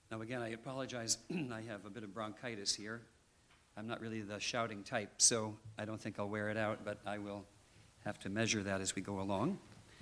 Now again, I apologize. I have a bit of bronchitis here. I'm not really the shouting type, so I don't think I'll wear it out, but I will have to measure that as we go along.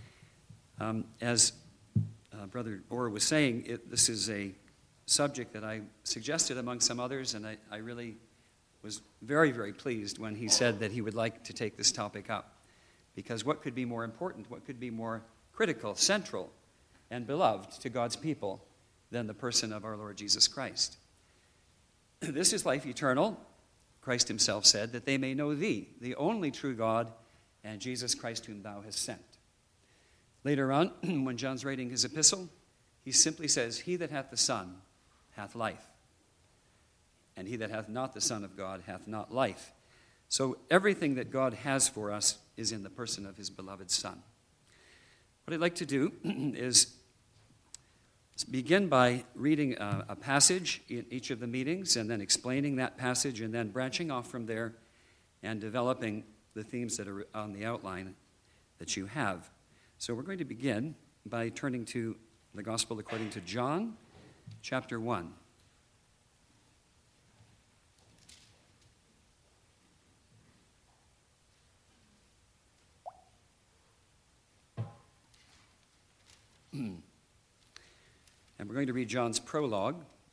As Brother Orr was saying, this is a subject that I suggested among some others, and I really was very, very pleased when he said that he would like to take this topic up. Because what could be more important, what could be more critical, central, and beloved to God's people than the person of our Lord Jesus Christ? This is life eternal, Christ himself said, that they may know thee, the only true God, and Jesus Christ whom thou hast sent. Later on, when John's writing his epistle, he simply says, he that hath the Son hath life, and he that hath not the Son of God hath not life. So everything that God has for us is in the person of his beloved Son. What I'd like to do is begin by reading a passage in each of the meetings and then explaining that passage and then branching off from there and developing the themes that are on the outline that you have. So we're going to begin by turning to the Gospel according to John, chapter 1. And we're going to read John's prologue.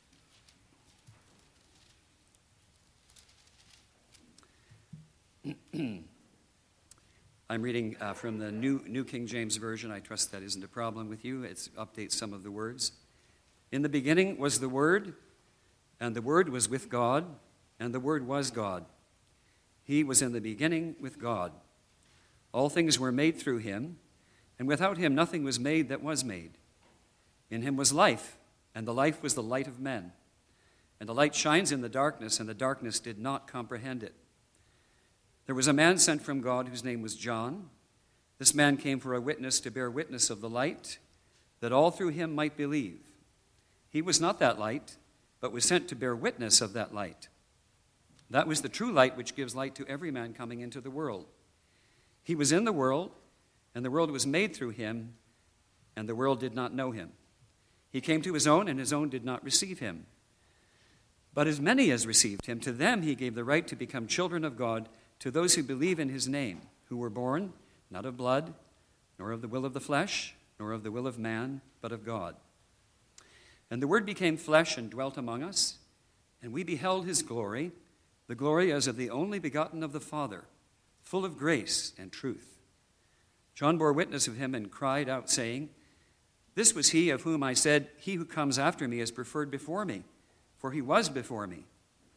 I'm reading from the New King James Version. I trust that isn't a problem with you. It updates some of the words. In the beginning was the Word, and the Word was with God, and the Word was God. He was in the beginning with God. All things were made through him, and without him nothing was made that was made. In him was life, and the life was the light of men. And the light shines in the darkness, and the darkness did not comprehend it. There was a man sent from God whose name was John. This man came for a witness to bear witness of the light, that all through him might believe. He was not that light, but was sent to bear witness of that light. That was the true light which gives light to every man coming into the world. He was in the world, and the world was made through him, and the world did not know him. He came to his own, and his own did not receive him. But as many as received him, to them he gave the right to become children of God, to those who believe in his name, who were born not of blood, nor of the will of the flesh, nor of the will of man, but of God. And the Word became flesh and dwelt among us, and we beheld his glory, the glory as of the only begotten of the Father, full of grace and truth. John bore witness of him and cried out, saying, This was he of whom I said, He who comes after me is preferred before me, for he was before me.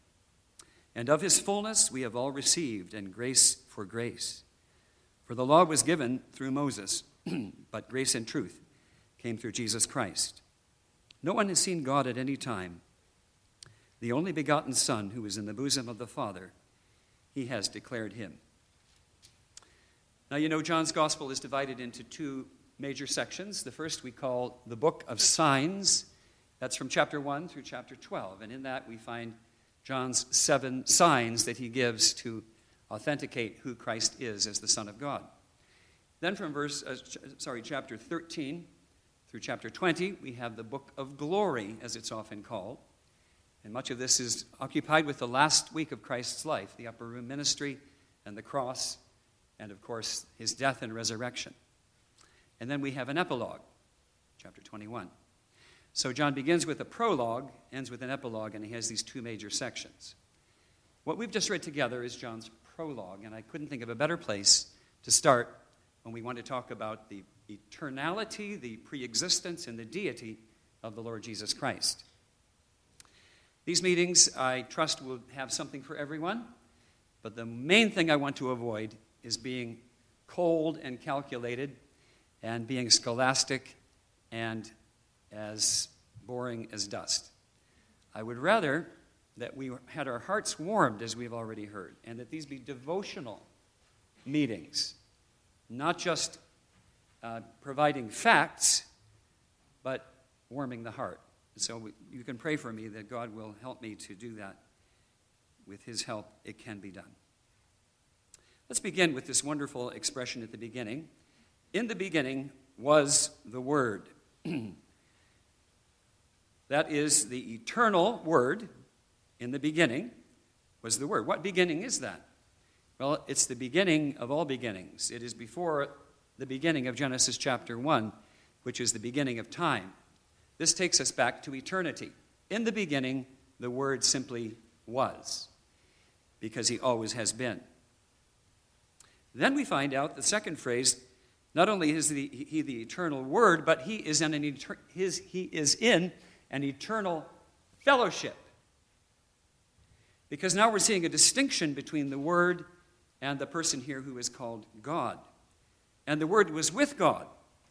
And of his fullness we have all received, and grace for grace. For the law was given through Moses, but grace and truth came through Jesus Christ. No one has seen God at any time. The only begotten Son, who is in the bosom of the Father, he has declared him. Now, you know, John's Gospel is divided into two major sections. The first we call the Book of Signs. That's from chapter 1 through chapter 12. And in that we find John's 7 signs that he gives to authenticate who Christ is as the Son of God. Then from chapter 13 through chapter 20, we have the Book of Glory, as it's often called. And much of this is occupied with the last week of Christ's life, the upper room ministry and the cross, and of course, his death and resurrection. And then we have an epilogue, chapter 21. So John begins with a prologue, ends with an epilogue, and he has these two major sections. What we've just read together is John's prologue, and I couldn't think of a better place to start when we want to talk about the eternality, the preexistence, and the deity of the Lord Jesus Christ. These meetings, I trust, will have something for everyone, but the main thing I want to avoid is being cold and calculated and being scholastic and as boring as dust. I would rather that we had our hearts warmed, as we've already heard, and that these be devotional meetings, not just providing facts, but warming the heart. So you can pray for me that God will help me to do that. With his help, it can be done. Let's begin with this wonderful expression at the beginning. In the beginning was the Word. That is, the eternal Word in the beginning was the Word. What beginning is that? Well, it's the beginning of all beginnings. It is before the beginning of Genesis chapter 1, which is the beginning of time. This takes us back to eternity. In the beginning, the Word simply was, because he always has been. Then we find out the second phrase, not only is he the eternal Word, but he is in an eternal fellowship. Because now we're seeing a distinction between the Word and the person here who is called God. And the Word was with God.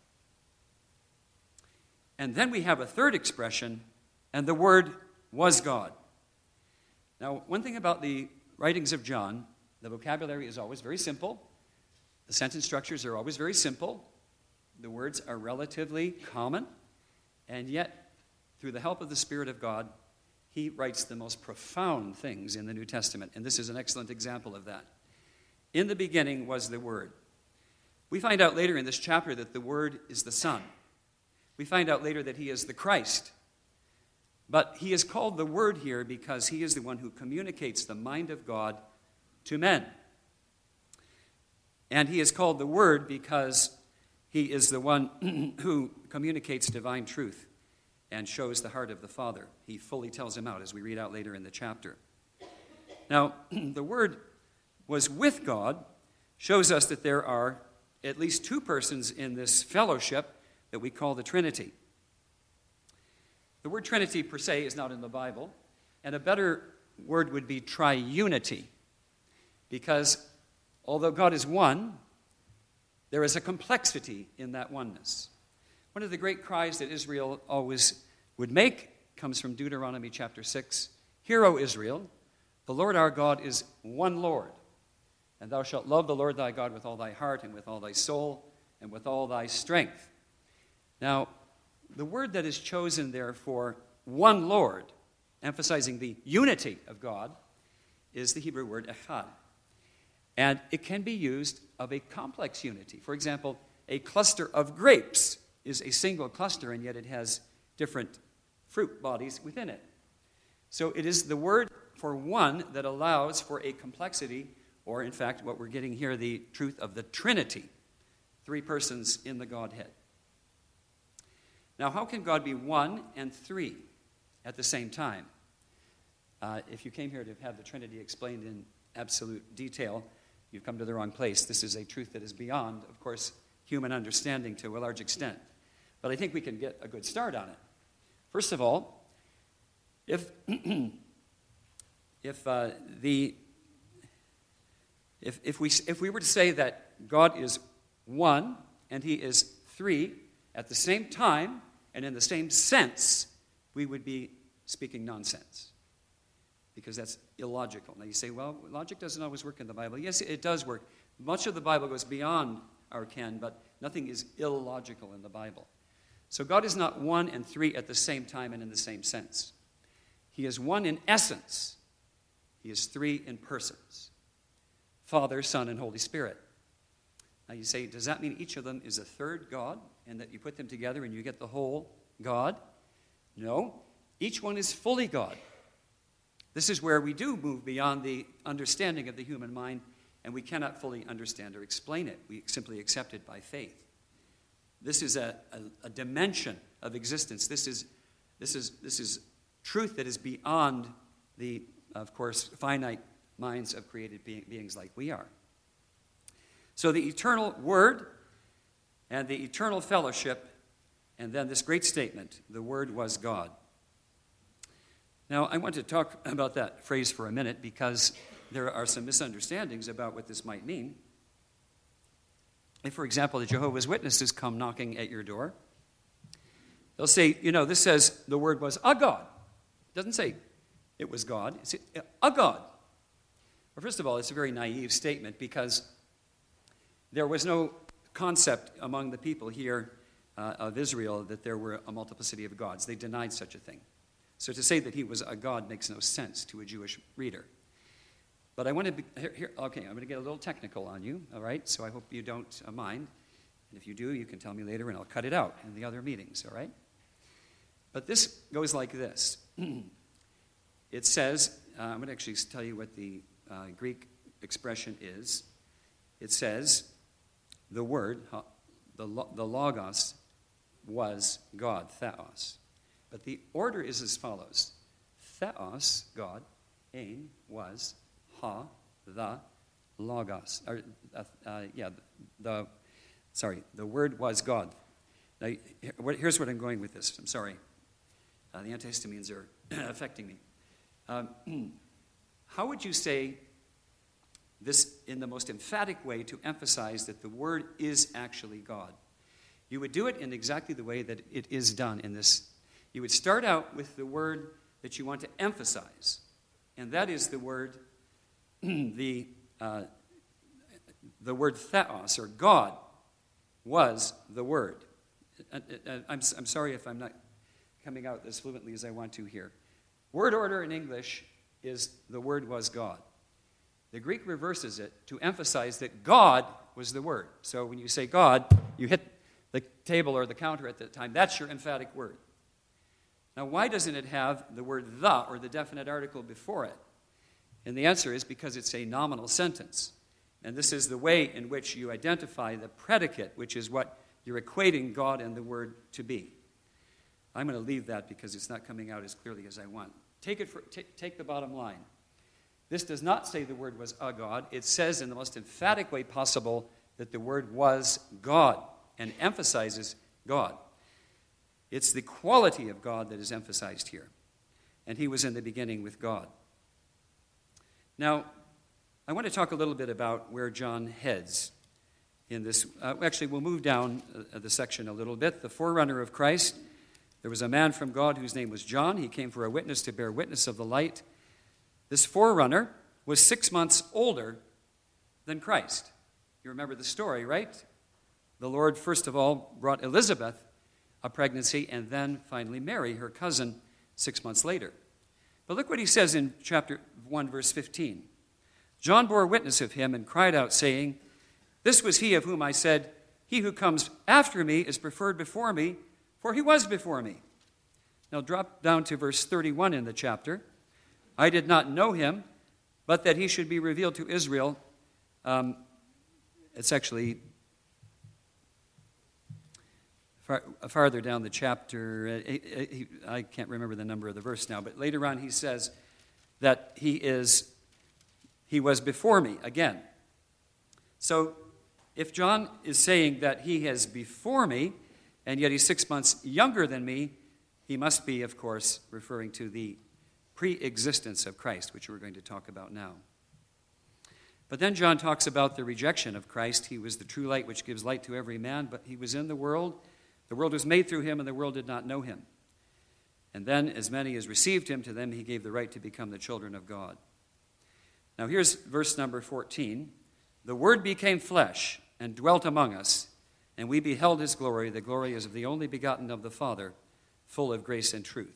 And then we have a third expression, and the Word was God. Now, one thing about the writings of John, the vocabulary is always very simple. The sentence structures are always very simple. The words are relatively common. And yet, through the help of the Spirit of God, he writes the most profound things in the New Testament. And this is an excellent example of that. In the beginning was the Word. We find out later in this chapter that the Word is the Son. We find out later that he is the Christ. But he is called the Word here because he is the one who communicates the mind of God to men. And he is called the Word because he is the one who communicates divine truth and shows the heart of the Father. He fully tells him out, as we read out later in the chapter. Now, the Word was with God shows us that there are at least two persons in this fellowship that we call the Trinity. The word Trinity per se is not in the Bible, and a better word would be triunity, because although God is one, there is a complexity in that oneness. One of the great cries that Israel always would make comes from Deuteronomy chapter 6. Hear, O Israel, the Lord our God is one Lord, and thou shalt love the Lord thy God with all thy heart and with all thy soul and with all thy strength. Now, the word that is chosen there for one Lord, emphasizing the unity of God, is the Hebrew word echad. And it can be used of a complex unity. For example, a cluster of grapes is a single cluster, and yet it has different fruit bodies within it. So it is the word for one that allows for a complexity, or in fact, what we're getting here, the truth of the Trinity, three persons in the Godhead. Now, how can God be one and three at the same time? If you came here to have the Trinity explained in absolute detail, you've come to the wrong place. This is a truth that is beyond, of course, human understanding to a large extent. But I think we can get a good start on it. First of all, if we were to say that God is one and he is three at the same time and in the same sense, we would be speaking nonsense, because that's illogical. Now you say, well, logic doesn't always work in the Bible. Yes, it does work. Much of the Bible goes beyond our ken, but nothing is illogical in the Bible. So God is not one and three at the same time and in the same sense. He is one in essence. He is three in persons: Father, Son, and Holy Spirit. Now you say, does that mean each of them is a third God, and that you put them together and you get the whole God? No. Each one is fully God. This is where we do move beyond the understanding of the human mind, and we cannot fully understand or explain it. We simply accept it by faith. This is a dimension of existence. This is truth that is beyond the, of course, finite minds of created beings like we are. So the eternal Word and the eternal fellowship, and then this great statement, the Word was God. Now, I want to talk about that phrase for a minute, because there are some misunderstandings about what this might mean. If, for example, the Jehovah's Witnesses come knocking at your door, they'll say, this says the Word was a God. It doesn't say it was God. It's a God. Well, first of all, it's a very naive statement, because there was no concept among the people here of Israel that there were a multiplicity of gods. They denied such a thing. So to say that he was a God makes no sense to a Jewish reader. But I want to I'm going to get a little technical on you, all right? So I hope you don't mind. And if you do, you can tell me later, and I'll cut it out in the other meetings, all right? But this goes like this. It says, I'm going to actually tell you what the Greek expression is. It says, the word, the logos, was God, theos. But the order is as follows. Theos, God, ein, was, the logos. The word was God. Now, here's what I'm going with this. I'm sorry. The antihistamines are affecting me. How would you say this in the most emphatic way to emphasize that the Word is actually God? You would do it in exactly the way that it is done in this. You would start out with the word that you want to emphasize, and that is the word, the word theos, or God was the Word. I'm sorry if I'm not coming out as fluently as I want to here. Word order in English is the Word was God. The Greek reverses it to emphasize that God was the Word. So when you say God, you hit the table or the counter at that time. That's your emphatic word. Now, why doesn't it have the word the or the definite article before it? And the answer is because it's a nominal sentence. And this is the way in which you identify the predicate, which is what you're equating God and the Word to be. I'm going to leave that because it's not coming out as clearly as I want. Take the bottom line. This does not say the Word was a God. It says in the most emphatic way possible that the Word was God and emphasizes God. It's the quality of God that is emphasized here. And He was in the beginning with God. Now, I want to talk a little bit about where John heads in this. Actually, we'll move down the section a little bit. The forerunner of Christ. There was a man from God whose name was John. He came for a witness to bear witness of the light. This forerunner was 6 months older than Christ. You remember the story, right? The Lord, first of all, brought Elizabeth a pregnancy and then finally Mary, her cousin, 6 months later. But look what he says in chapter 1, verse 15. John bore witness of him and cried out, saying, "This was he of whom I said, he who comes after me is preferred before me, for he was before me." Now drop down to verse 31 in the chapter. "I did not know him, but that he should be revealed to Israel." It's actually farther down the chapter. I can't remember the number of the verse now, but later on he says that he was before me again. So if John is saying that he is before me, and yet he's 6 months younger than me, he must be, of course, referring to the pre-existence of Christ, which we're going to talk about now. But then John talks about the rejection of Christ. He was the true light which gives light to every man, but he was in the world. The world was made through him, and the world did not know him. And then, as many as received him, to them he gave the right to become the children of God. Now here's verse number 14. "The Word became flesh and dwelt among us, and we beheld his glory. The glory is of the only begotten of the Father, full of grace and truth."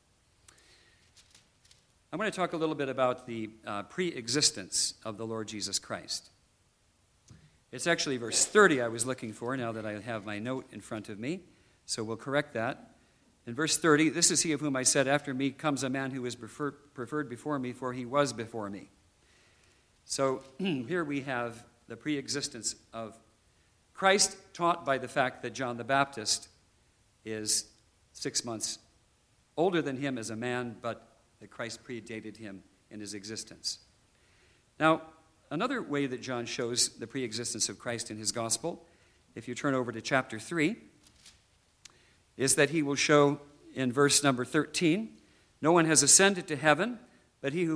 I'm going to talk a little bit about the pre-existence of the Lord Jesus Christ. It's actually verse 30 I was looking for now that I have my note in front of me, so we'll correct that. In verse 30, "This is he of whom I said, after me comes a man who is preferred before me, for he was before me." So here we have the pre-existence of Christ, taught by the fact that John the Baptist is 6 months older than him as a man, but that Christ predated him in his existence. Now, another way that John shows the pre-existence of Christ in his gospel, if you turn over to chapter 3, is that he will show in verse number 13, "No one has ascended to heaven, but he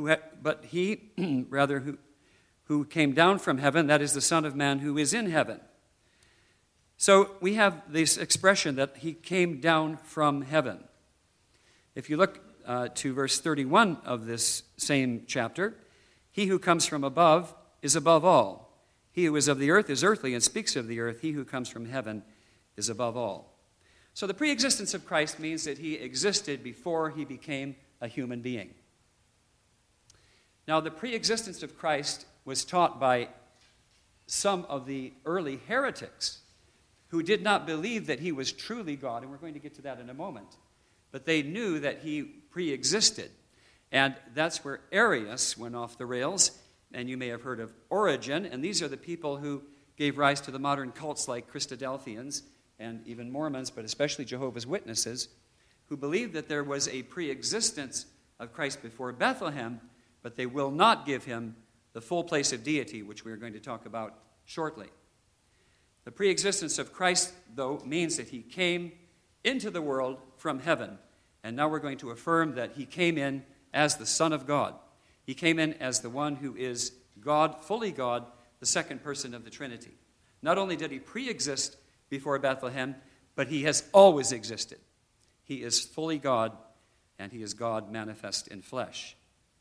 who came down from heaven, that is the Son of Man who is in heaven." So we have this expression that he came down from heaven. If you look to verse 31 of this same chapter, "He who comes from above is above all. He who is of the earth is earthly and speaks of the earth. He who comes from heaven is above all." So the pre-existence of Christ means that he existed before he became a human being. Now, the pre-existence of Christ was taught by some of the early heretics who did not believe that he was truly God, and we're going to get to that in a moment. but they knew that he pre-existed. And that's where Arius went off the rails, and you may have heard of Origen, and these are the people who gave rise to the modern cults like Christadelphians and even Mormons, but especially Jehovah's Witnesses, who believed that there was a pre-existence of Christ before Bethlehem, but they will not give him the full place of deity, which we are going to talk about shortly. The pre-existence of Christ, though, means that he came into the world from heaven, and now we're going to affirm that he came in as the Son of God. He came in as the one who is God, fully God, the second person of the Trinity. Not only did he pre-exist before Bethlehem, but he has always existed. He is fully God, and he is God manifest in flesh.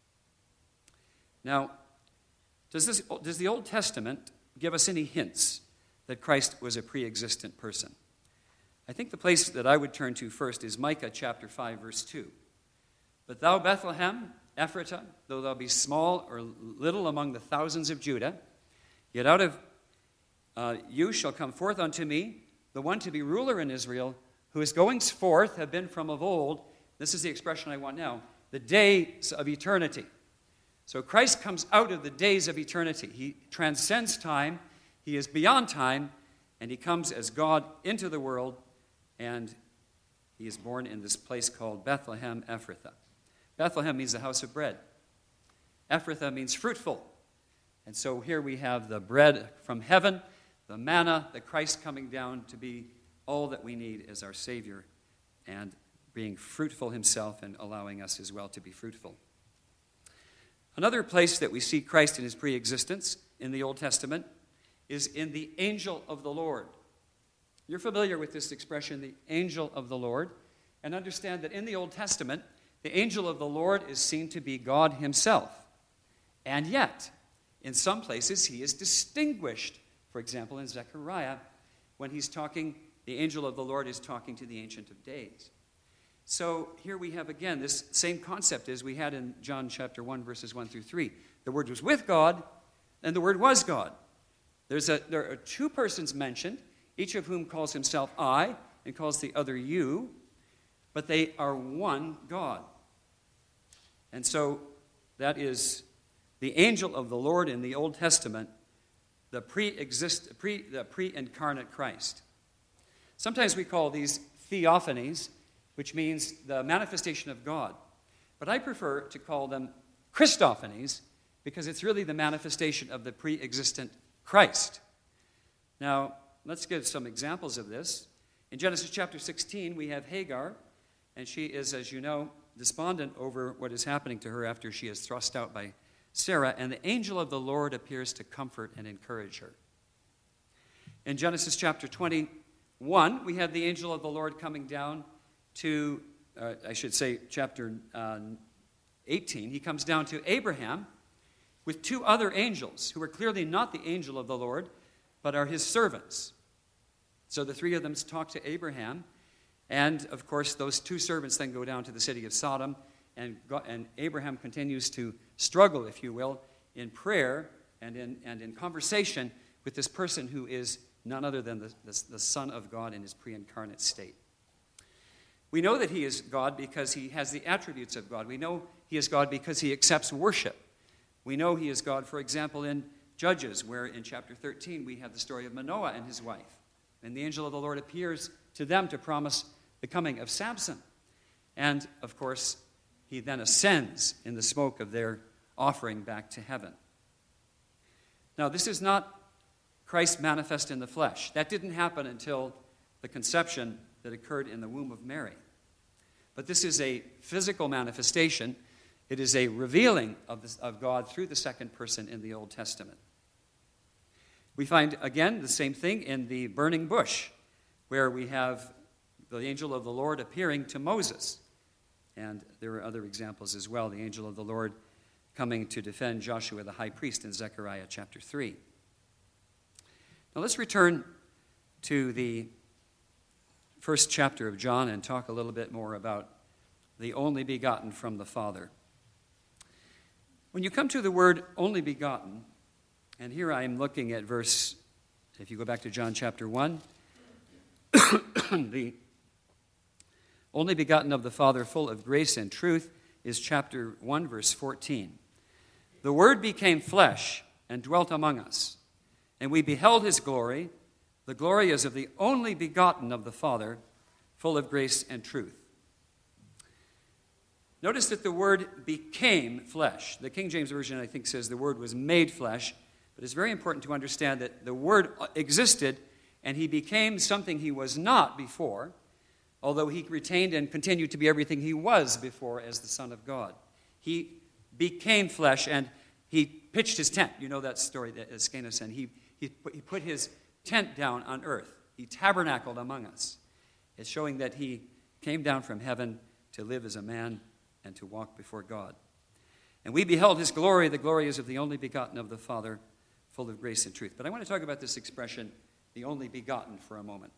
Now, does the Old Testament give us any hints that Christ was a pre-existent person? I think the place that I would turn to first is Micah chapter 5, verse 2. But thou, Bethlehem, Ephratah, though thou be small or little among the thousands of Judah, yet out of you shall come forth unto me the one to be ruler in Israel, whose goings forth have been from of old. This is the expression I want now, the days of eternity. So Christ comes out of the days of eternity. He transcends time, he is beyond time, and he comes as God into the world, and he is born in this place called Bethlehem Ephrathah. Bethlehem means the house of bread. Ephrathah means fruitful. And so here we have the bread from heaven, the manna, the Christ coming down to be all that we need as our Savior, and being fruitful himself and allowing us as well to be fruitful. Another place that we see Christ in his pre-existence in the Old Testament is in the angel of the Lord. You're familiar with this expression, the angel of the Lord, and understand that in the Old Testament, the angel of the Lord is seen to be God himself. And yet, in some places, he is distinguished. For example, in Zechariah, when he's talking, the angel of the Lord is talking to the Ancient of Days. So here we have again this same concept as we had in John chapter 1, verses 1 through 3. The Word was with God, and the Word was God. There are two persons mentioned, each of whom calls himself I and calls the other you, but they are one God. And so that is the angel of the Lord in the Old Testament, the pre-incarnate Christ. Sometimes we call these theophanies, which means the manifestation of God. But I prefer to call them Christophanies because it's really the manifestation of the pre-existent Christ. Now, let's give some examples of this. In Genesis chapter 16, we have Hagar, and she is, as you know, despondent over what is happening to her after she is thrust out by Sarah, and the angel of the Lord appears to comfort and encourage her. In Genesis chapter 21, we have the angel of the Lord coming down to, chapter 18, he comes down to Abraham with two other angels who are clearly not the angel of the Lord, but are his servants. So the three of them talk to Abraham, and of course those two servants then go down to the city of Sodom, and Abraham continues to struggle, if you will, in prayer and in conversation with this person who is none other than the Son of God in his pre-incarnate state. We know that he is God because he has the attributes of God. We know he is God because he accepts worship. We know he is God, for example, in Judges, where in chapter 13 we have the story of Manoah and his wife. And the angel of the Lord appears to them to promise the coming of Samson. And, of course, he then ascends in the smoke of their offering back to heaven. Now, this is not Christ manifest in the flesh. That didn't happen until the conception that occurred in the womb of Mary. But this is a physical manifestation. It is a revealing of God through the second person in the Old Testament. We find, again, the same thing in the burning bush, where we have the angel of the Lord appearing to Moses. And there are other examples as well. The angel of the Lord coming to defend Joshua the high priest in Zechariah chapter 3. Now let's return to the first chapter of John and talk a little bit more about the only begotten from the Father. When you come to the word only begotten, and here I am looking at verse, if you go back to John chapter 1, the only begotten of the Father, full of grace and truth, is chapter 1, verse 14. The Word became flesh and dwelt among us, and we beheld his glory. The glory is of the only begotten of the Father, full of grace and truth. Notice that the Word became flesh. The King James Version, I think, says the Word was made flesh, but it's very important to understand that the Word existed, and he became something he was not before, although he retained and continued to be everything he was before as the Son of God. He became flesh, and he pitched his tent. You know that story that Scana said. He put his tent down on earth. He tabernacled among us. It's showing that he came down from heaven to live as a man and to walk before God. And we beheld his glory. The glory is of the only begotten of the Father, full of grace and truth. But I want to talk about this expression, the only begotten, for a moment.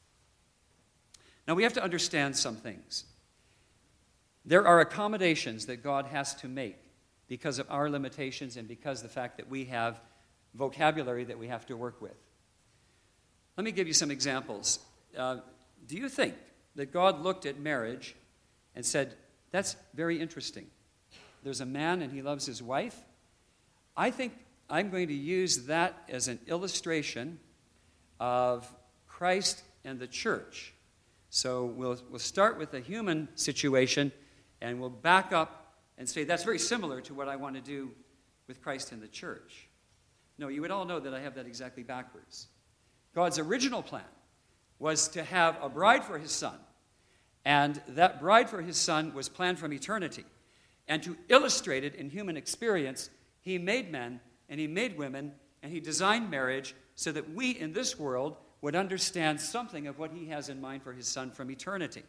Now, we have to understand some things. There are accommodations that God has to make because of our limitations and because of the fact that we have vocabulary that we have to work with. Let me give you some examples. Do you think that God looked at marriage and said, that's very interesting. There's a man and he loves his wife. I think I'm going to use that as an illustration of Christ and the church. So we'll start with a human situation, and we'll back up and say that's very similar to what I want to do with Christ and the church. No, you would all know that I have that exactly backwards. God's original plan was to have a bride for his son, and that bride for his son was planned from eternity. And to illustrate it in human experience, he made men and he made women, and he designed marriage so that we in this world would understand something of what he has in mind for his son from eternity.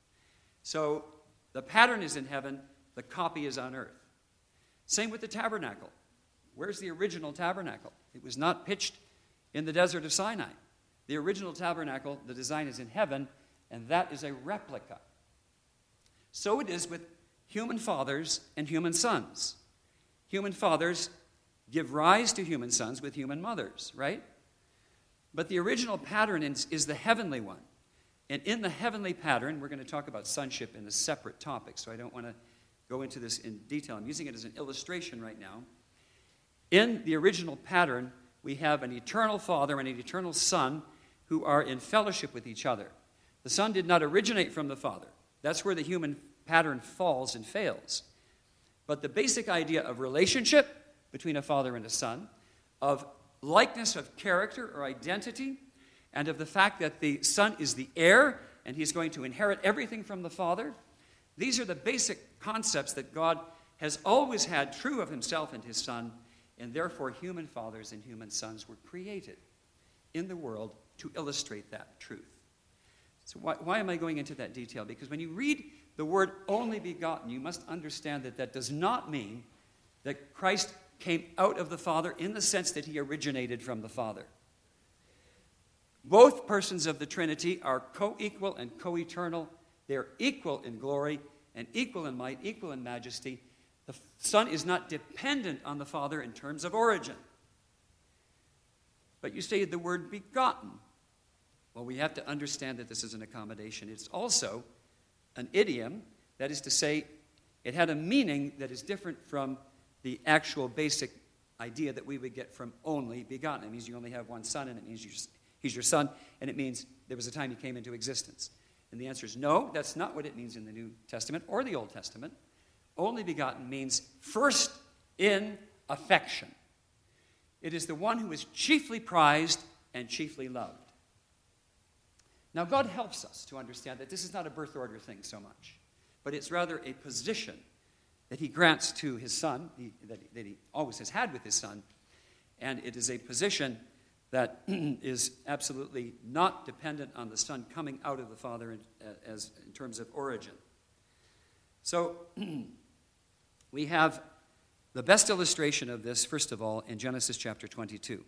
So the pattern is in heaven, the copy is on earth. Same with the tabernacle. Where's the original tabernacle? It was not pitched in the desert of Sinai. The original tabernacle, the design is in heaven, and that is a replica. So it is with human fathers and human sons. Human fathers give rise to human sons with human mothers, right? But the original pattern is the heavenly one. And in the heavenly pattern, we're going to talk about sonship in a separate topic, so I don't want to go into this in detail. I'm using it as an illustration right now. In the original pattern, we have an eternal Father and an eternal Son who are in fellowship with each other. The Son did not originate from the Father. That's where the human pattern falls and fails. But the basic idea of relationship between a father and a son, of likeness of character or identity, and of the fact that the Son is the heir and he's going to inherit everything from the Father. These are the basic concepts that God has always had true of himself and his Son, and therefore human fathers and human sons were created in the world to illustrate that truth. So why am I going into that detail? Because when you read the word only begotten, you must understand that that does not mean that Christ came out of the Father in the sense that he originated from the Father. Both persons of the Trinity are co-equal and co-eternal. They're equal in glory and equal in might, equal in majesty. The Son is not dependent on the Father in terms of origin. But you say the word begotten. Well, we have to understand that this is an accommodation. It's also an idiom, that is to say, it had a meaning that is different from the actual basic idea that we would get from only begotten. It means you only have one son, and it means he's your son, and it means there was a time he came into existence. And the answer is no, that's not what it means in the New Testament or the Old Testament. Only begotten means first in affection. It is the one who is chiefly prized and chiefly loved. Now, God helps us to understand that this is not a birth order thing so much, but it's rather a position that he grants to his Son, that he always has had with his Son, and it is a position that is absolutely not dependent on the Son coming out of the Father in terms of origin. So, we have the best illustration of this, first of all, in Genesis chapter 22.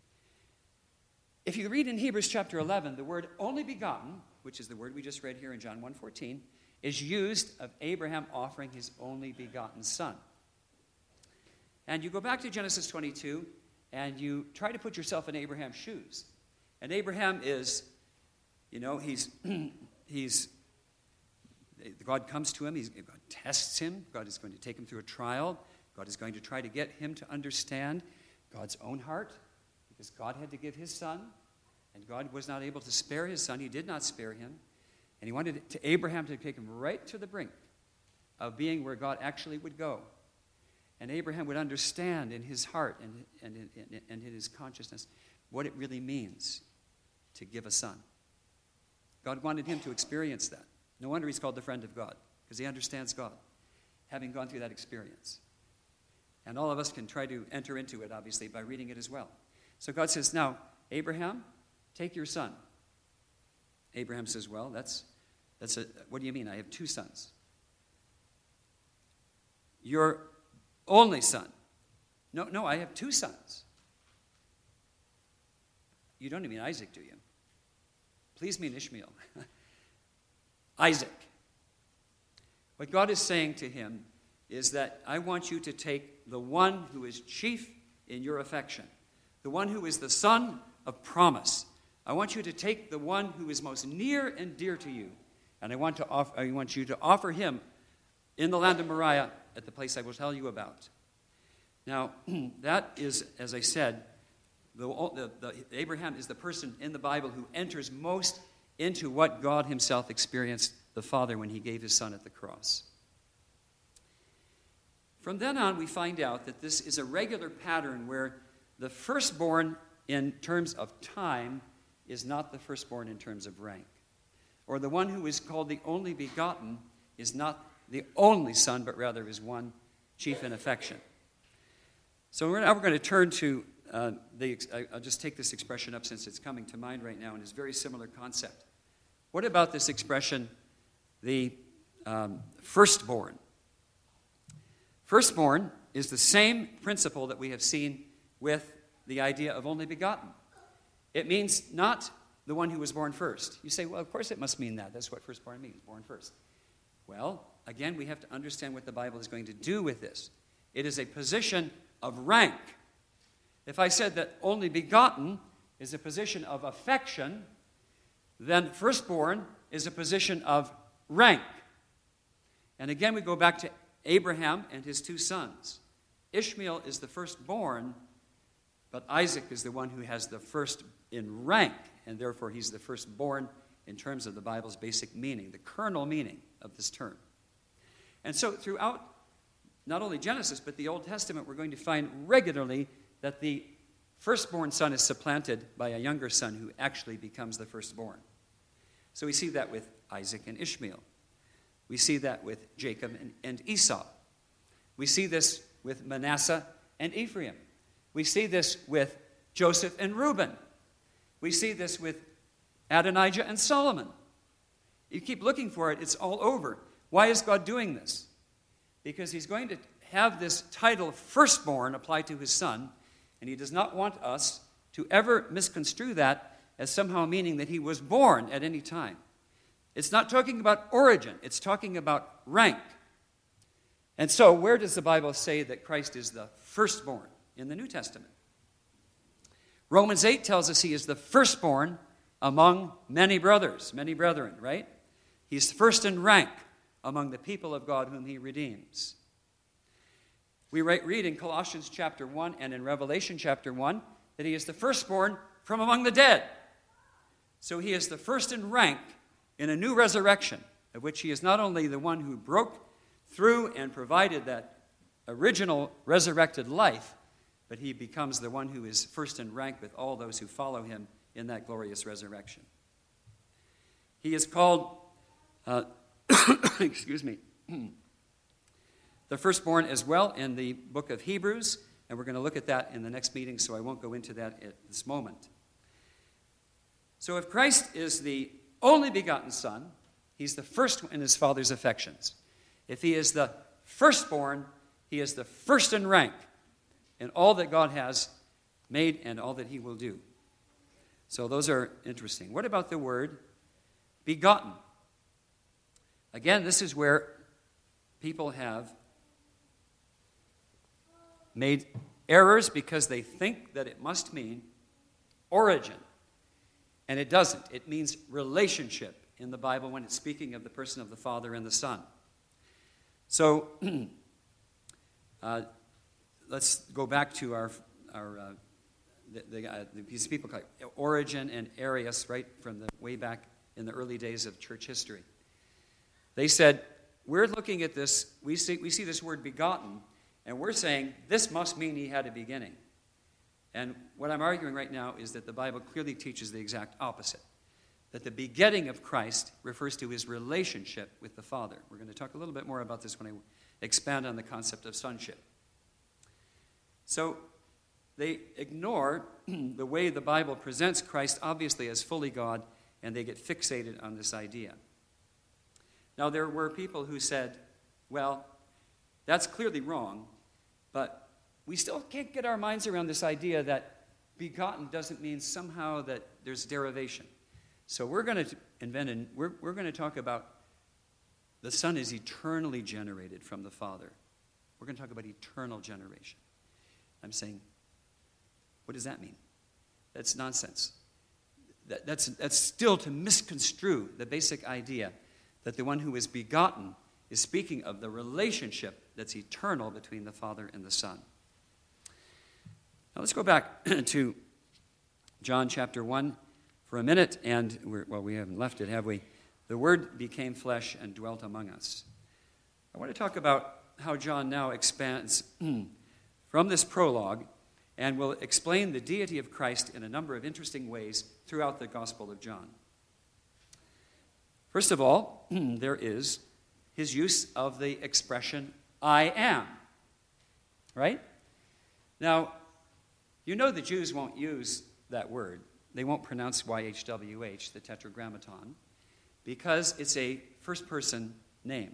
If you read in Hebrews chapter 11, the word only begotten, which is the word we just read here in John 1:14, is used of Abraham offering his only begotten son. And you go back to Genesis 22, and you try to put yourself in Abraham's shoes. And Abraham is, he's God comes to him. God tests him. God is going to take him through a trial. God is going to try to get him to understand God's own heart, because God had to give his son, and God was not able to spare his son. He did not spare him. And he wanted Abraham to take him right to the brink of being where God actually would go. And Abraham would understand in his heart and in his consciousness what it really means to give a son. God wanted him to experience that. No wonder he's called the friend of God, because he understands God, having gone through that experience. And all of us can try to enter into it, obviously, by reading it as well. So God says, now, Abraham, take your son. Abraham says, well, what do you mean? I have 2 sons. Your only son. No, I have 2 sons. You don't mean Isaac, do you? Please mean Ishmael. Isaac. What God is saying to him is that I want you to take the one who is chief in your affection, the one who is the son of promise. I want you to take the one who is most near and dear to you, and I want you to offer him in the land of Moriah at the place I will tell you about. Now, that is, as I said, Abraham is the person in the Bible who enters most into what God himself experienced, the Father, when he gave his son at the cross. From then on, we find out that this is a regular pattern where the firstborn in terms of time is not the firstborn in terms of rank. Or the one who is called the only begotten is not the only son, but rather is one chief in affection. So we're going to turn to, I'll just take this expression up since it's coming to mind right now, and it's a very similar concept. What about this expression, the firstborn? Firstborn is the same principle that we have seen with the idea of only begotten. It means not the one who was born first. You say, well, of course it must mean that. That's what firstborn means, born first. Well, again, we have to understand what the Bible is going to do with this. It is a position of rank. If I said that only begotten is a position of affection, then firstborn is a position of rank. And again, we go back to Abraham and his 2 sons. Ishmael is the firstborn, but Isaac is the one who has the first in rank, and therefore he's the firstborn in terms of the Bible's basic meaning, the kernel meaning of this term. And so throughout not only Genesis, but the Old Testament, we're going to find regularly that the firstborn son is supplanted by a younger son who actually becomes the firstborn. So we see that with Isaac and Ishmael. We see that with Jacob and Esau. We see this with Manasseh and Ephraim. We see this with Joseph and Reuben. We see this with Adonijah and Solomon. You keep looking for it, it's all over. Why is God doing this? Because he's going to have this title, firstborn, applied to his son, and he does not want us to ever misconstrue that as somehow meaning that he was born at any time. It's not talking about origin, it's talking about rank. And so, where does the Bible say that Christ is the firstborn? In the New Testament. Romans 8 tells us he is the firstborn among many brothers, many brethren, right? He's first in rank among the people of God whom he redeems. We read in Colossians chapter 1 and in Revelation chapter 1 that he is the firstborn from among the dead. So he is the first in rank in a new resurrection, of which he is not only the one who broke through and provided that original resurrected life, but he becomes the one who is first in rank with all those who follow him in that glorious resurrection. He is called, the firstborn as well in the book of Hebrews, and we're going to look at that in the next meeting, so I won't go into that at this moment. So if Christ is the only begotten Son, he's the first in his Father's affections. If he is the firstborn, he is the first in rank in all that God has made and all that he will do. So those are interesting. What about the word begotten? Again, this is where people have made errors because they think that it must mean origin. And it doesn't. It means relationship. in the Bible when it's speaking of the person of the Father and the Son. So let's go back to these people called Origen and Arius, right, from the way back in the early days of church history. They said, we're looking at this, we see this word begotten, and we're saying this must mean he had a beginning. And what I'm arguing right now is that the Bible clearly teaches the exact opposite, that the begetting of Christ refers to his relationship with the Father. We're going to talk a little bit more about this when I expand on the concept of sonship. So they ignore the way the Bible presents Christ obviously as fully God, and they get fixated on this idea. Now, there were people who said, well, that's clearly wrong, but we still can't get our minds around this idea that begotten doesn't mean somehow that there's derivation. So we're going to we're going to talk about the Son is eternally generated from the Father. We're going to talk about eternal generation. I'm saying, what does that mean? That's nonsense. That's still to misconstrue the basic idea that the one who is begotten is speaking of the relationship that's eternal between the Father and the Son. Now let's go back to John chapter 1 for a minute, and we haven't left it, have we? The Word became flesh and dwelt among us. I want to talk about how John now expands from this prologue and will explain the deity of Christ in a number of interesting ways throughout the Gospel of John. First of all, there is his use of the expression, I am. Right? Now, you know the Jews won't use that word. They won't pronounce YHWH, the tetragrammaton, because it's a first-person name.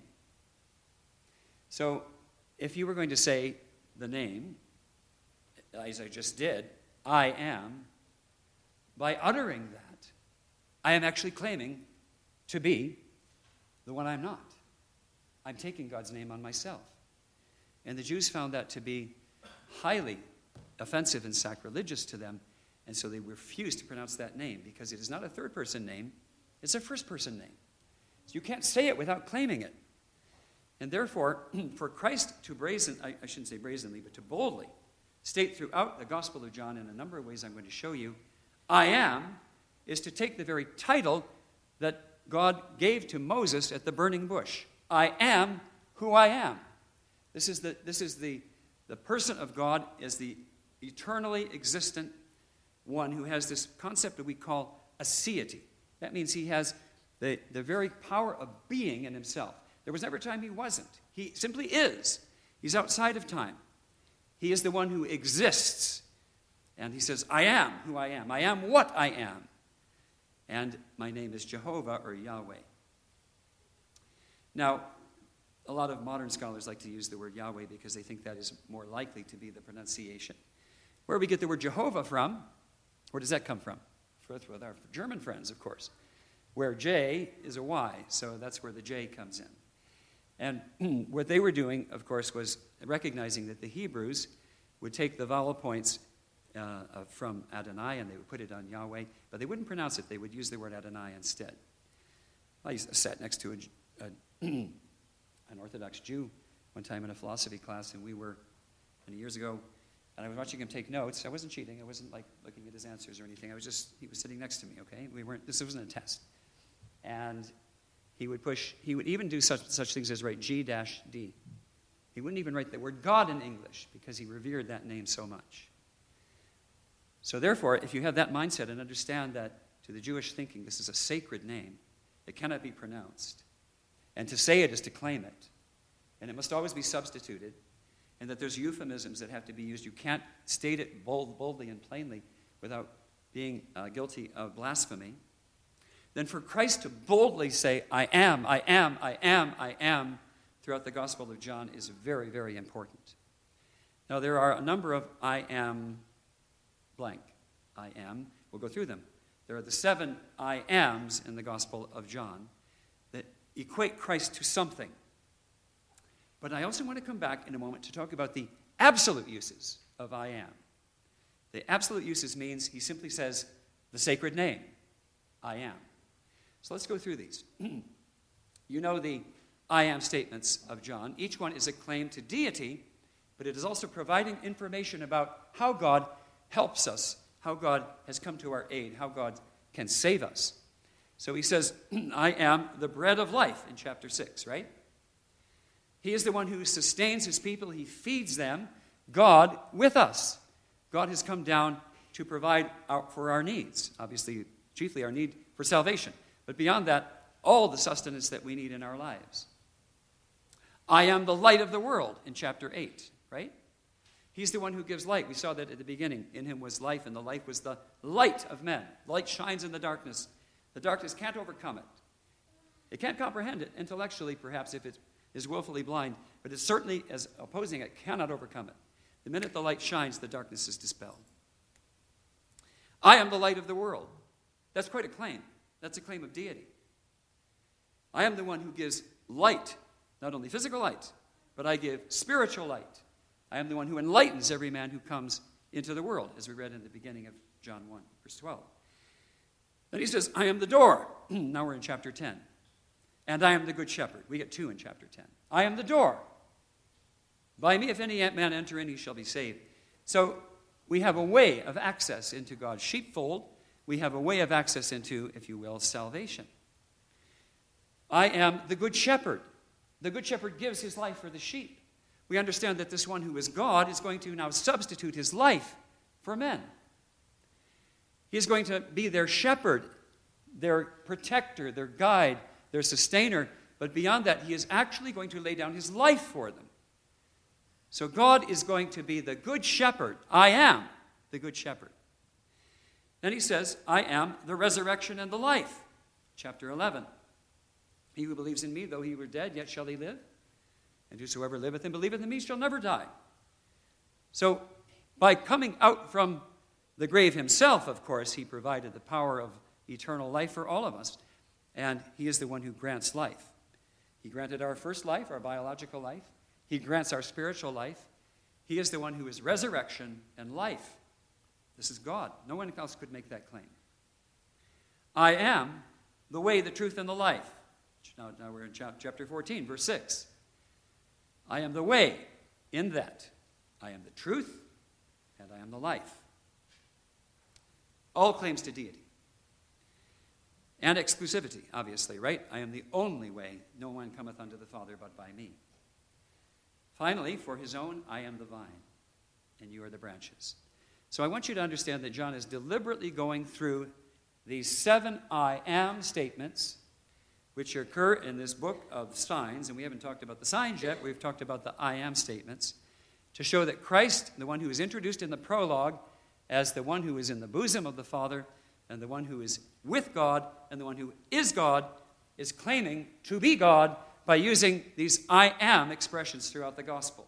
So, if you were going to say the name, as I just did, I am, by uttering that, I am actually claiming to be the one I'm not. I'm taking God's name on myself. And the Jews found that to be highly offensive and sacrilegious to them, and so they refused to pronounce that name because it is not a third-person name, it's a first-person name. So you can't say it without claiming it. And therefore, for Christ to I shouldn't say brazenly, but to boldly state throughout the Gospel of John in a number of ways I'm going to show you, I am, is to take the very title that God gave to Moses at the burning bush. I am who I am. This is the person of God is the eternally existent one who has this concept that we call aseity. That means he has the very power of being in himself. There was never a time he wasn't. He simply is. He's outside of time. He is the one who exists. And he says, I am who I am. I am what I am. And my name is Jehovah or Yahweh. Now, a lot of modern scholars like to use the word Yahweh because they think that is more likely to be the pronunciation. Where we get the word Jehovah from, where does that come from? With our German friends, of course, where J is a Y, so that's where the J comes in. And what they were doing, of course, was recognizing that the Hebrews would take the vowel points from Adonai and they would put it on Yahweh, but they wouldn't pronounce it. They would use the word Adonai instead. I sat next to an Orthodox Jew one time in a philosophy class, and we were, many years ago, and I was watching him take notes. I wasn't cheating. I wasn't like looking at his answers or anything. He was sitting next to me, okay? This wasn't a test. And he would even do such things as write G-D. He wouldn't even write the word God in English because he revered that name so much. So therefore, if you have that mindset and understand that to the Jewish thinking, this is a sacred name, it cannot be pronounced. And to say it is to claim it. And it must always be substituted. And that there's euphemisms that have to be used. You can't state it boldly and plainly without being guilty of blasphemy. Then for Christ to boldly say, I am, I am, I am, I am, throughout the Gospel of John is very, very important. Now there are a number of I am blank. I am. We'll go through them. There are the 7 I ams in the Gospel of John that equate Christ to something. But I also want to come back in a moment to talk about the absolute uses of I am. The absolute uses means he simply says the sacred name, I am. So let's go through these. You know the I am statements of John. Each one is a claim to deity, but it is also providing information about how God helps us, how God has come to our aid, how God can save us. So he says, I am the bread of life in chapter 6, right? He is the one who sustains his people. He feeds them, God with us. God has come down to provide for our needs, obviously, chiefly our need for salvation. But beyond that, all the sustenance that we need in our lives. I am the light of the world in chapter 8, right? He's the one who gives light. We saw that at the beginning. In him was life, and the life was the light of men. Light shines in the darkness. The darkness can't overcome it. It can't comprehend it intellectually, perhaps, if it is willfully blind, but it certainly, as opposing it, cannot overcome it. The minute the light shines, the darkness is dispelled. I am the light of the world. That's quite a claim. That's a claim of deity. I am the one who gives light, not only physical light, but I give spiritual light. I am the one who enlightens every man who comes into the world, as we read in the beginning of John 1, verse 12. Then he says, I am the door. Now we're in chapter 10. And I am the good shepherd. We get 2 in chapter 10. I am the door. By me, if any man enter in, he shall be saved. So we have a way of access into God's sheepfold. We have a way of access into, if you will, salvation. I am the good shepherd. The good shepherd gives his life for the sheep. We understand that this one who is God is going to now substitute his life for men. He is going to be their shepherd, their protector, their guide, their sustainer. But beyond that, he is actually going to lay down his life for them. So God is going to be the good shepherd. I am the good shepherd. Then he says, I am the resurrection and the life. Chapter 11. He who believes in me, though he were dead, yet shall he live. And whosoever liveth and believeth in me shall never die. So by coming out from the grave himself, of course, he provided the power of eternal life for all of us. And he is the one who grants life. He granted our first life, our biological life. He grants our spiritual life. He is the one who is resurrection and life. This is God. No one else could make that claim. I am the way, the truth, and the life. Now we're in chapter 14, verse 6. I am the way in that. I am the truth, and I am the life. All claims to deity. And exclusivity, obviously, right? I am the only way. No one cometh unto the Father but by me. Finally, for his own, I am the vine, and you are the branches. So I want you to understand that John is deliberately going through these 7 I am statements, which occur in this book of signs, and we haven't talked about the signs yet, we've talked about the I am statements, to show that Christ, the one who is introduced in the prologue as the one who is in the bosom of the Father, and the one who is with God, and the one who is God, is claiming to be God by using these I am expressions throughout the gospel.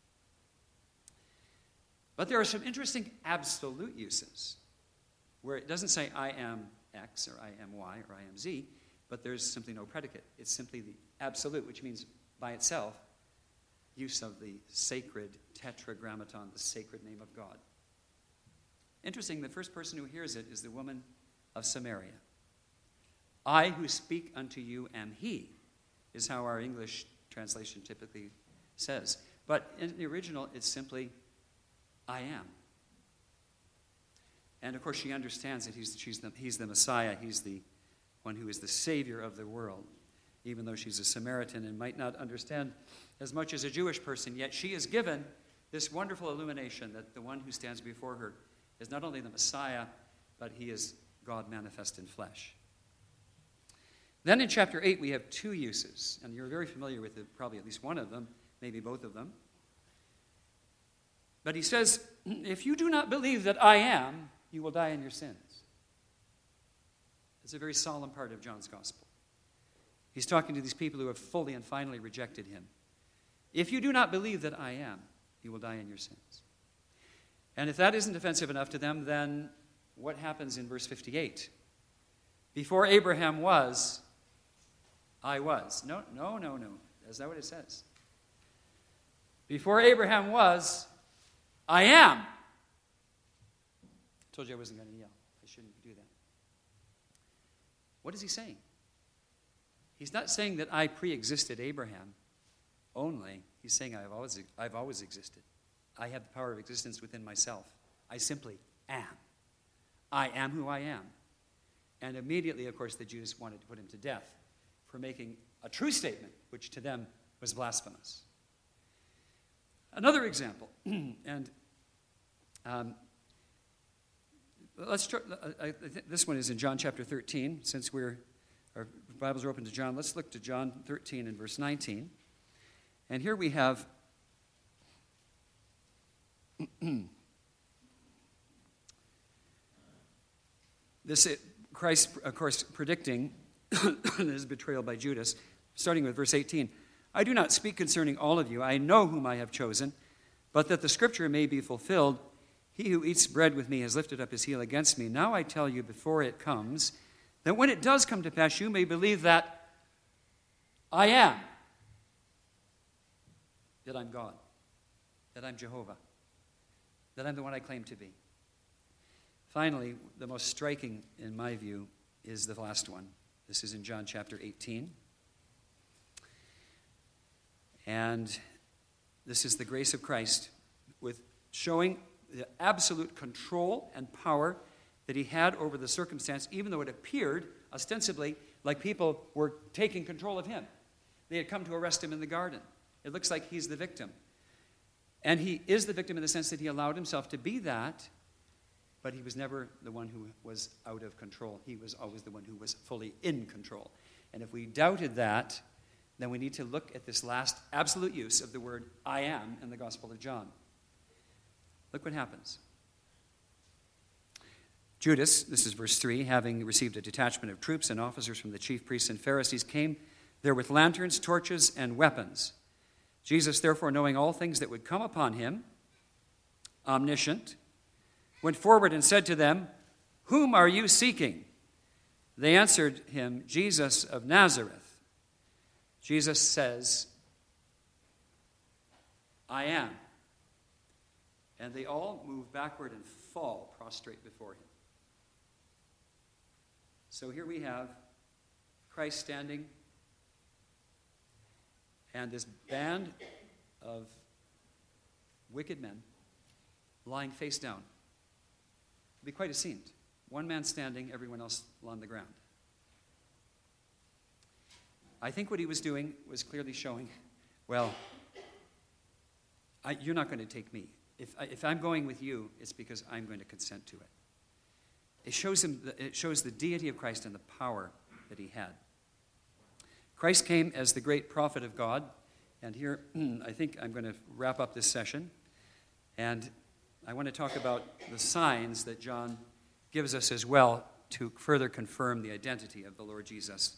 But there are some interesting absolute uses where it doesn't say I am X or I am Y or I am Z, but there's simply no predicate. It's simply the absolute, which means by itself, use of the sacred tetragrammaton, the sacred name of God. Interesting, the first person who hears it is the woman of Samaria. I who speak unto you am he, is how our English translation typically says. But in the original, it's simply, I am. And of course, she understands that he's the Messiah. He's the one who is the Savior of the world, even though she's a Samaritan and might not understand as much as a Jewish person. Yet she is given this wonderful illumination that the one who stands before her is not only the Messiah, but he is God manifest in flesh. Then in chapter 8, we have 2 uses, and you're very familiar with probably at least one of them, maybe both of them. But he says, if you do not believe that I am, you will die in your sins. It's a very solemn part of John's gospel. He's talking to these people who have fully and finally rejected him. If you do not believe that I am, you will die in your sins. And if that isn't offensive enough to them, then what happens in verse 58? Before Abraham was, I was. No. That's not what it says. Before Abraham was, I am. I told you I wasn't going to yell. I shouldn't do that. What is he saying? He's not saying that I pre-existed Abraham only. He's saying I've always existed. I have the power of existence within myself. I simply am. I am who I am. And immediately, of course, the Jews wanted to put him to death for making a true statement, which to them was blasphemous. Another example, and this one is in John chapter 13. Since our Bibles are open to John, let's look to John 13 and verse 19. And here we have Christ, of course, predicting his betrayal by Judas, starting with verse 18. I do not speak concerning all of you. I know whom I have chosen, but that the scripture may be fulfilled, he who eats bread with me has lifted up his heel against me. Now I tell you before it comes, that when it does come to pass, you may believe that I am, that I'm God, that I'm Jehovah, that I'm the one I claim to be. Finally, the most striking, in my view, is the last one. This is in John chapter 18. And this is the grace of Christ with showing the absolute control and power that he had over the circumstance, even though it appeared ostensibly like people were taking control of him. They had come to arrest him in the garden. It looks like he's the victim. And he is the victim in the sense that he allowed himself to be that, but he was never the one who was out of control. He was always the one who was fully in control. And if we doubted that, then we need to look at this last absolute use of the word I am in the Gospel of John. Look what happens. Judas, this is verse 3, having received a detachment of troops and officers from the chief priests and Pharisees, came there with lanterns, torches, and weapons. Jesus, therefore, knowing all things that would come upon him, omniscient, went forward and said to them, whom are you seeking? They answered him, Jesus of Nazareth. Jesus says, I am. And they all move backward and fall prostrate before him. So here we have Christ standing, and this band of wicked men lying face down. It'd be quite a scene. One man standing, everyone else on the ground. I think what he was doing was clearly showing, well, you're not going to take me. If I'm going with you, it's because I'm going to consent to it. It shows the deity of Christ and the power that he had. Christ came as the great prophet of God, and here I think I'm going to wrap up this session, and I want to talk about the signs that John gives us as well to further confirm the identity of the Lord Jesus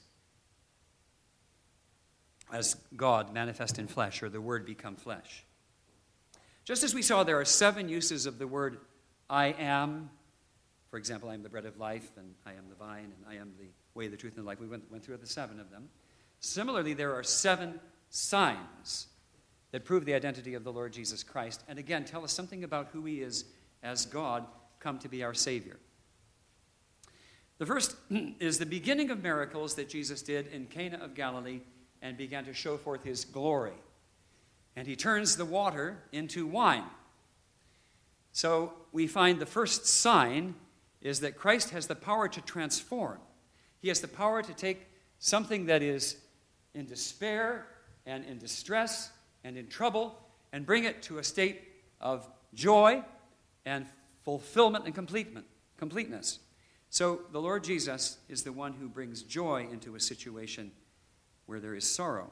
as God manifest in flesh, or the Word become flesh. Just as we saw, there are 7 uses of the word I am. For example, I am the bread of life, and I am the vine, and I am the way, the truth, and the life. We went through the 7 of them. Similarly, there are 7 signs that prove the identity of the Lord Jesus Christ, and again, tell us something about who he is as God come to be our Savior. The first is the beginning of miracles that Jesus did in Cana of Galilee and began to show forth his glory. And he turns the water into wine. So we find the first sign is that Christ has the power to transform. He has the power to take something that is in despair and in distress and in trouble and bring it to a state of joy and fulfillment and completeness. So the Lord Jesus is the one who brings joy into a situation where there is sorrow.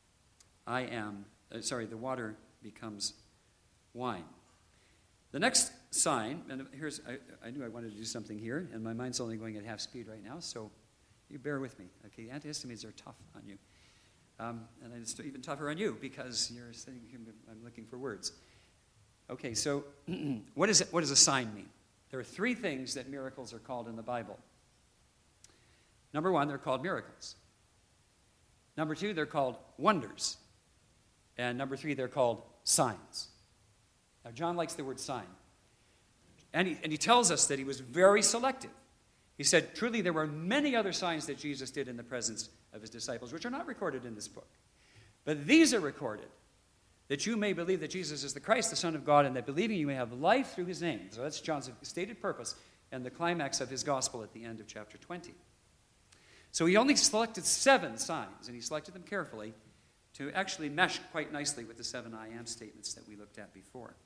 The water becomes wine. The next sign, and I knew I wanted to do something here, and my mind's only going at half speed right now, so you bear with me. Okay, antihistamines are tough on you. And it's even tougher on you because you're sitting here, I'm looking for words. Okay, so what does a sign mean? There are 3 things that miracles are called in the Bible. Number 1, they're called miracles. Number 2, they're called wonders. And number 3, they're called signs. Now, John likes the word sign. And he tells us that he was very selective. He said, truly there were many other signs that Jesus did in the presence of his disciples, which are not recorded in this book. But these are recorded, that you may believe that Jesus is the Christ, the Son of God, and that believing you may have life through his name. So that's John's stated purpose and the climax of his gospel at the end of chapter 20. So he only selected 7 signs, and he selected them carefully to actually mesh quite nicely with the 7 I am statements that we looked at before.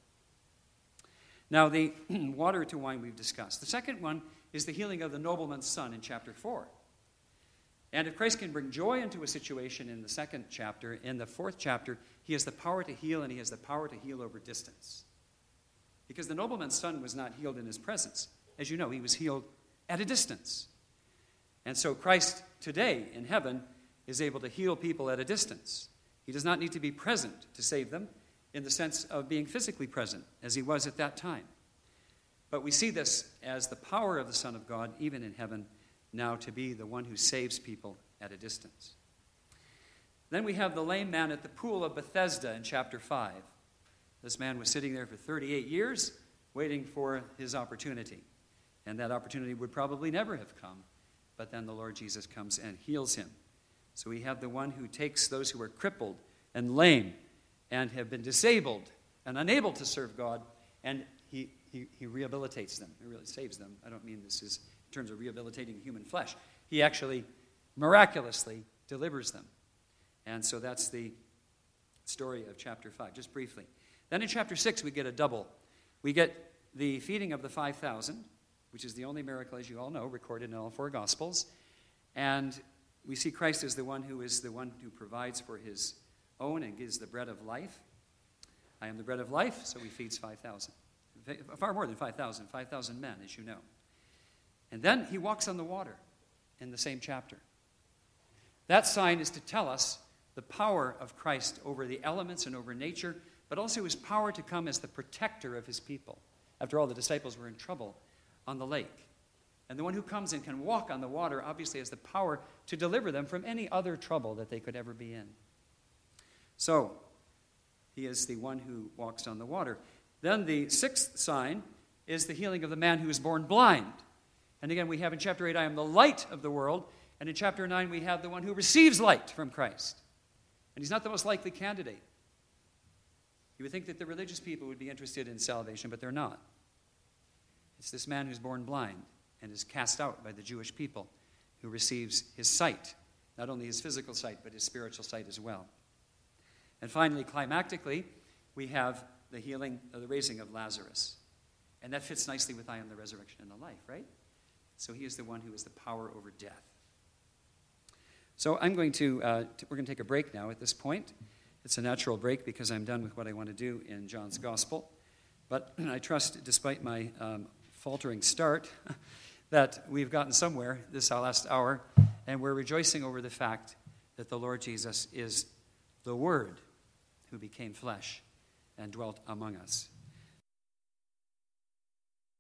Now, the water to wine we've discussed. The second one is the healing of the nobleman's son in chapter 4. And if Christ can bring joy into a situation in the 2nd chapter, in the 4th chapter, he has the power to heal, and he has the power to heal over distance. Because the nobleman's son was not healed in his presence. As you know, he was healed at a distance. And so Christ today in heaven is able to heal people at a distance. He does not need to be present to save them in the sense of being physically present, as he was at that time. But we see this as the power of the Son of God, even in heaven, now to be the one who saves people at a distance. Then we have the lame man at the pool of Bethesda in chapter 5. This man was sitting there for 38 years, waiting for his opportunity. And that opportunity would probably never have come, but then the Lord Jesus comes and heals him. So we have the one who takes those who are crippled and lame and have been disabled and unable to serve God, and he rehabilitates them. He really saves them. I don't mean this is in terms of rehabilitating human flesh. He actually miraculously delivers them. And so that's the story of chapter 5, just briefly. Then in chapter 6, we get a double. We get the feeding of the 5,000, which is the only miracle, as you all know, recorded in all 4 Gospels. And we see Christ as the one who provides for his own and gives the bread of life. I am the bread of life, so he feeds 5,000. Far more than 5,000 men, as you know. And then he walks on the water in the same chapter. That sign is to tell us the power of Christ over the elements and over nature, but also his power to come as the protector of his people. After all, the disciples were in trouble on the lake. And the one who comes and can walk on the water obviously has the power to deliver them from any other trouble that they could ever be in. So, he is the one who walks on the water. Then the 6th sign is the healing of the man who is born blind. And again, we have in chapter 8, I am the light of the world. And in chapter 9, we have the one who receives light from Christ. And he's not the most likely candidate. You would think that the religious people would be interested in salvation, but they're not. It's this man who's born blind and is cast out by the Jewish people who receives his sight. Not only his physical sight, but his spiritual sight as well. And finally, climactically, we have the healing, the raising of Lazarus. And that fits nicely with I am the resurrection and the life, right? So he is the one who has the power over death. So we're going to take a break now at this point. It's a natural break because I'm done with what I want to do in John's Gospel. But I trust, despite my faltering start, that we've gotten somewhere this last hour, and we're rejoicing over the fact that the Lord Jesus is the Word who became flesh and dwelt among us.